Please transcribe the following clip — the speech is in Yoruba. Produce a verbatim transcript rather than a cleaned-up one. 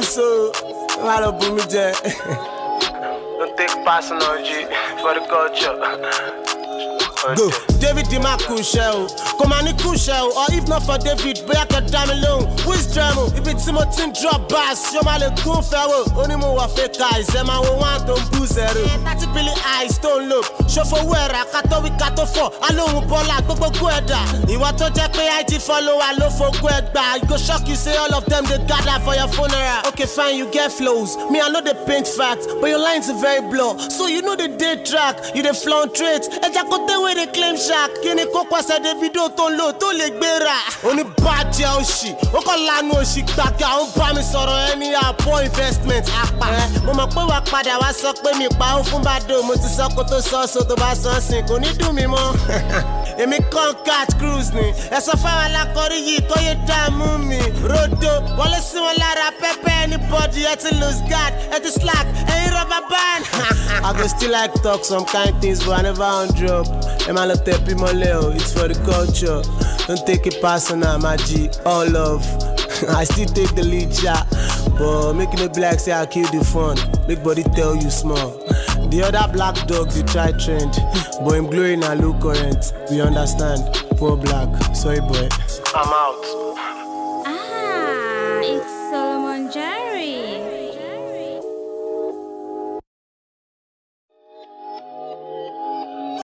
so I don't boom it there. Don't take personal G for the culture. Go. David Dima Kushel, Komani Kushel, or if not for David, Break a damn alone. Wisdom, if it's Timothy drop bass, you're my cool fellow. Only more fake guys, and I want to booze it. That's Billy Eyes, don't look. Show for where I got we got for. I know Bola, go go Gueda. You want to check I T follow, I love for Gueda. Go shock you, say all of them, they gather for your funeral. Okay, fine, you get flows. Me, I know the paint facts, but your lines are very blur. So you know the day track, you the flaunt traits. And I got the they claim shark, kini koko sa de video ton lo to le gbera. Oni baje o shi, o ko lanu o shi gbaga, o ba mi sọ̀rọ̀ any poor investment apa. Mo mọ̀ pé wá padà wá sọ pé mi pa o fún bado, mo ti sọ ko to sọ so to bá sọ sin kò ní dùn mí mọ́. Èmi kan cat cruise ni, ẹ sọ fáwọn alákọ̀rí yìí kó yé dààmú mi. Rodo, wọlé sí wọn lára pẹ́pẹ́ anybody, ẹ ti lose guard, ẹ ti slack, ẹ̀yin rubber band. I go still like talk some kind things but I never on drop. And I love that people leo, it's for the culture. Don't take it personal, my G, all love. I still take the lead shot, but making it black say I kill the fun. Big body tell you small. The other black dogs you try trend, but him glowing and low current. We understand, poor black, sorry boy. I'm out.